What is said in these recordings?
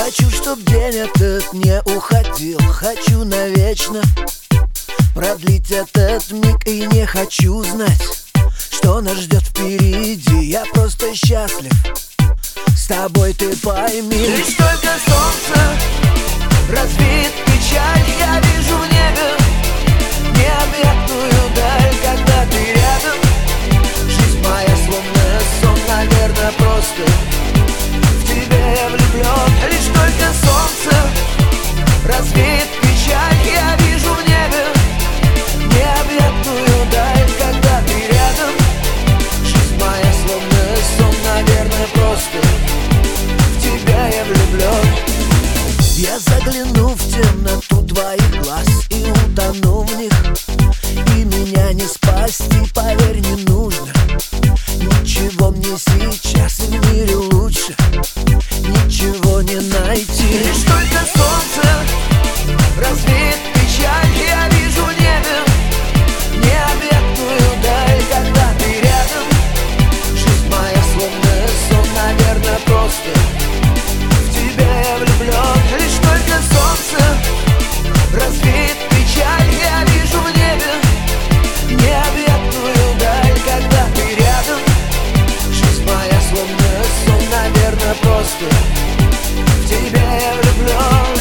Хочу, чтоб день этот не уходил. Хочу навечно продлить этот миг. И не хочу знать, что нас ждет впереди. Я просто счастлив, с тобой ты пойми. Лишь только солнце развеет печаль. Я вижу в небе необъятную даль. Когда ты рядом, жизнь моя словно сон. Наверное, просто в тебя я влюблен. Лишь только солнце развеет печаль. Я вижу в небе необъятную даль. Когда ты рядом, жизнь моя словно сон. Наверное, просто в тебя я влюблен. Я загляну в темноту твоих глаз и утону в них. И меня не спасти, поверь, не нужно ничего мне сейчас, и в мире лучше ничего не найти. Лишь только солнце развеет печаль. Я вижу в небе необъятную даль. Когда ты рядом, жизнь моя словно сон. Наверное, просто в тебя я влюблен. Лишь только солнце развеет печаль. Я вижу в небе необъятную даль. Когда ты рядом, жизнь моя словно сон. Наверное, просто в тебя я влюблен.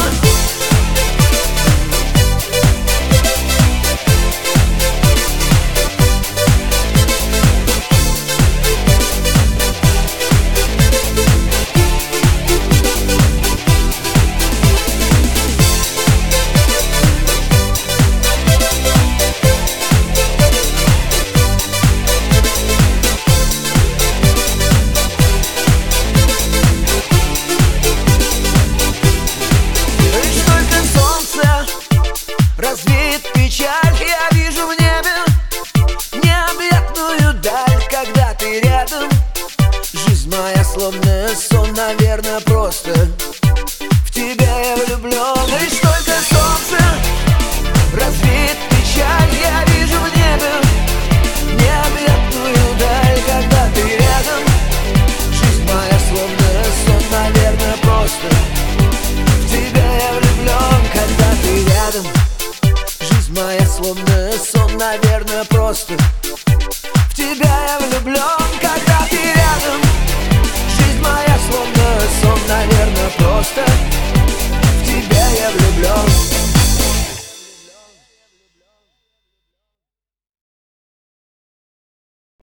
Развеет печаль, я вижу в небе необъятную даль. Когда ты рядом, жизнь моя словно сон. Наверное, просто в тебя я влюблен. Лишь только солнце развеет печаль. Я вижу в небе необъятную даль. Когда ты рядом, жизнь моя словно сон. Наверное, просто в тебя я влюблен. Когда ты рядом, моя словно сон. Наверное, просто в тебя я влюблен.